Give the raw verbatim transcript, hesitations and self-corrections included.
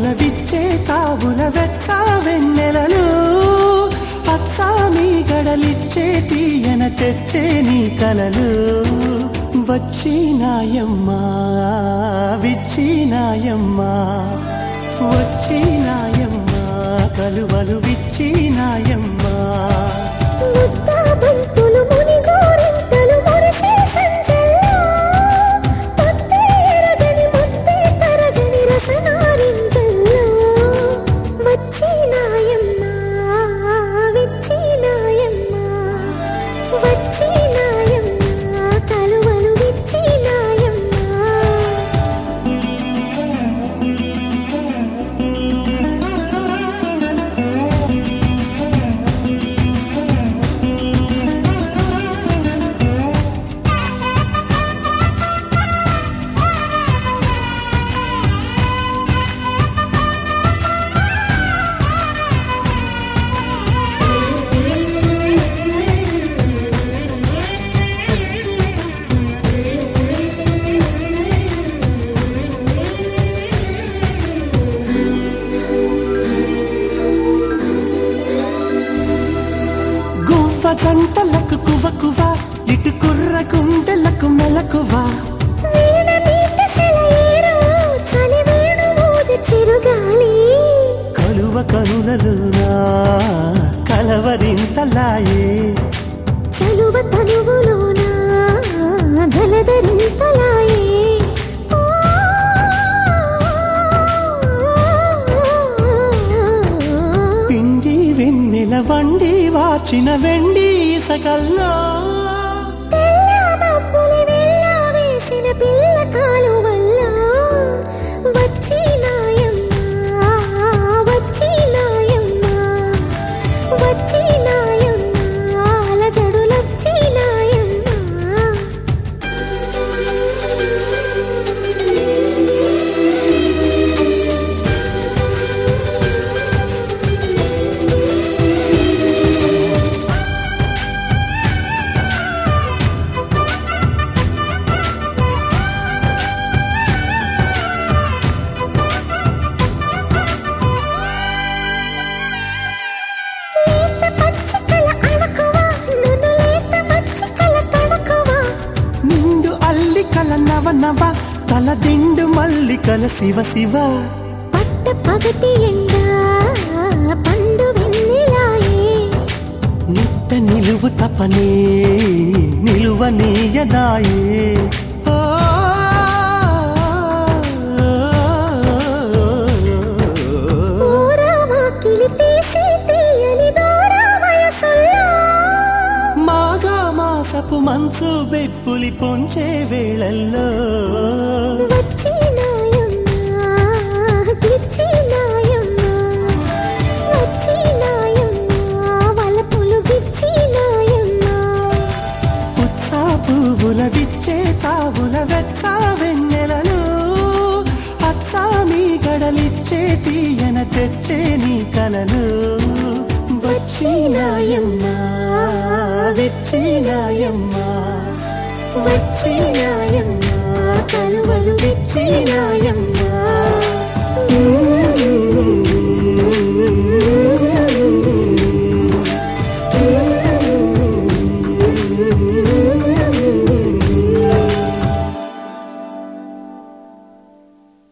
విచ్చే తావుల వెచ్చా వెన్నెలలు పచ్చా మీ గడలిచ్చే తీయన తెచ్చే నీ కలలు వచ్చినాయమ్మా విచ్చినాయమ్మా వచ్చినాయమ్మా కలువలు విచ్చినాయమ్మా ముద్దాబంతులు మునిగోరింతలు మురిసే సంచెల్లో పొద్దే ఎరగని ముద్దే తరగని రసనారింజల్లో వచ్చినాయమ్మా విచ్చినాయమ్మా వచ్చినాయమ్మా కలువలు విచ్చినాయమ్మా జంటలకు కువ కువ ఇటు కుర్ర గుండెలకు మెలకువ వీణ నీట సెలయేరు చలి వేణు మోది చిరుగాలి కలువ కనులలునా కలవరింతలాయే చలువ తనువులోన జలధరింతలాయే పిండి వెన్నెల వండి వాచిన వెండి సకల్లో వేసిన పిల్ల కాలు వల్ల వచ్చినాయమ్మా వచ్చినాయమ్మా వచ్చినాయమ్మా అలజడులొచ్చినాయమ్మా నిండు అల్లికల నవ నవ తల దిండు మల్లికల శివ శివ పట్ట పగటి ఎండా పండు వెన్నెలాయే నిట్ట నిలువు తపనే నిలువ నీయదాయే ఊరామాకిలి తీసి తీయని దూరా వయసుల్లో మాగా మాసపు మంచు బెప్పులి పొంచే వేళల్లో వచ్చినాయమ్మా గిచ్చినాయమ్మా వచ్చినాయమ్మా వలపులు గిచ్చినాయమ్మా ఉత్సా పువ్వుల విచ్చే తావుల వెచ్చా వెన్నెలలు అచ్చా మీ గడలిచ్చే తీయన తెచ్చే నీ కలలు వచ్చినాయమ్మా విచ్చినాయమ్మా వచ్చినాయమ్మా కలువలు విచ్చినాయమ్మా